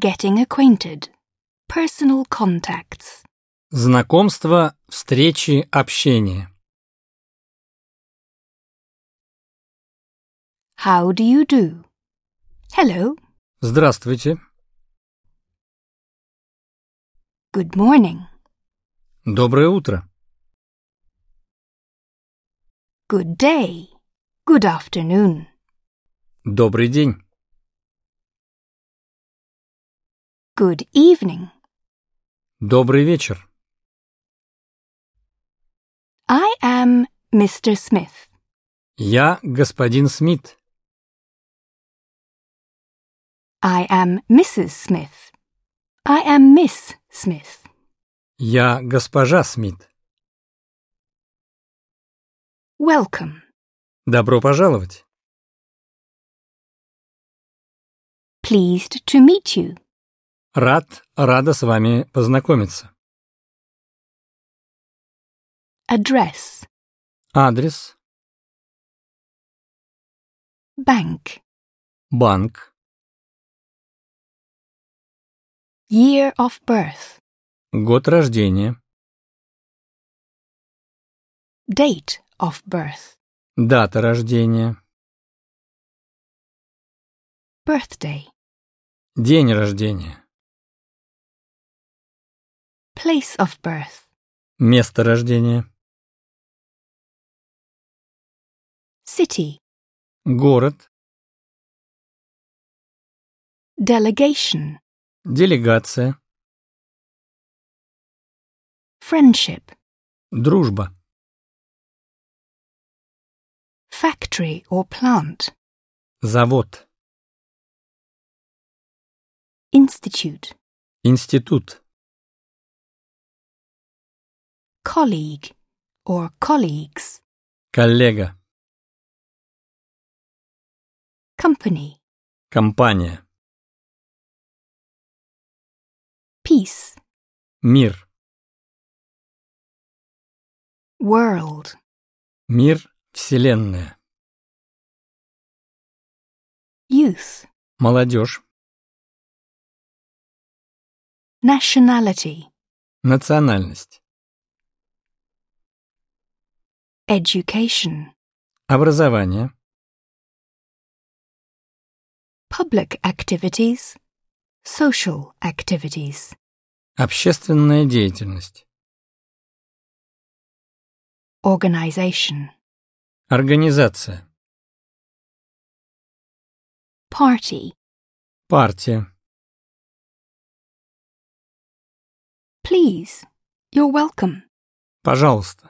Getting acquainted. Personal contacts. Знакомство, встречи, общение. How do you do? Hello. Здравствуйте. Good morning. Доброе утро. Good day. Good afternoon. Добрый день. Good evening. Добрый вечер. I am Mr. Smith. Я господин Смит. I am Mrs. Smith. I am Miss Smith. Я госпожа Смит. Welcome. Добро пожаловать. Pleased to meet you. Рада с вами познакомиться. Address. Адрес. Bank. Банк. Year of birth. Год рождения. Date of birth. Дата рождения. Birthday. День рождения. Place of birth. Место рождения. City. Город. Delegation. Делегация. Friendship. Дружба. Factory or plant. Завод. Institute. Институт. Colleague or colleagues. Коллега. Company. Компания. Peace. Мир. World. Мир. Вселенная. Youth. Молодежь. Nationality. Национальность. Education. Образование. Public activities. Social activities. Общественная деятельность. Organization. Организация. Party. Партия. Please. You're welcome. Пожалуйста.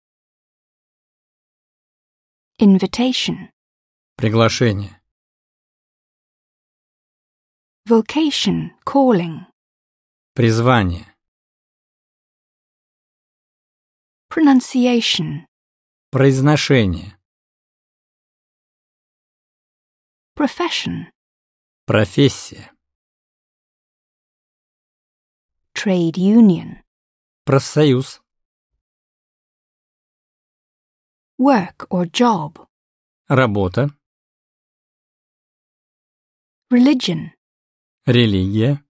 Invitation. Приглашение. Vocation. Calling. Призвание. Pronunciation. Произношение. Profession. Профессия. Trade union. Профсоюз. Work or job. Работа. Religion. Религия.